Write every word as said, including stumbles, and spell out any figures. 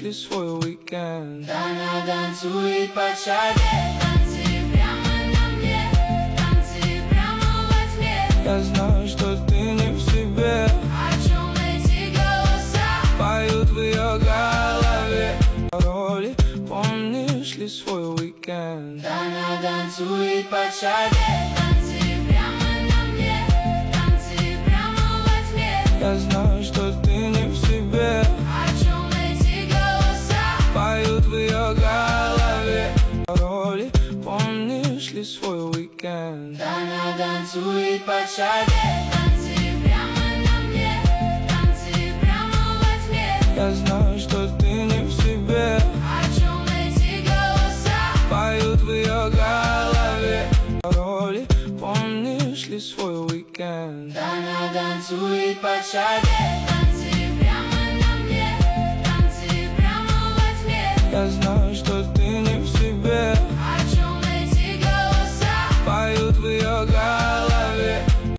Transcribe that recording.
ли свой уикенд? Она танцует по шаге, танцы прямо на мне, танцы прямо во тьме. Я знаю, что ты не в себе. О чем эти голоса Поют в ее голове. Роли, помнишь ли свой уикенд? Она танцует по шаге, танцы прямо на мне, танцы прямо во тьме. Я знаю, что ты не в себе. О чем эти голоса Поют в ее голове. Роли, помнишь ли свой уикенд? Она танцует по шаге, танцы прямо на мне, танцы прямо во тьме. Я знаю, что ты не в себе. О чем эти голоса Поют в ее голове. Роли, помнишь ли свой уикенд? Она танцует по шаге.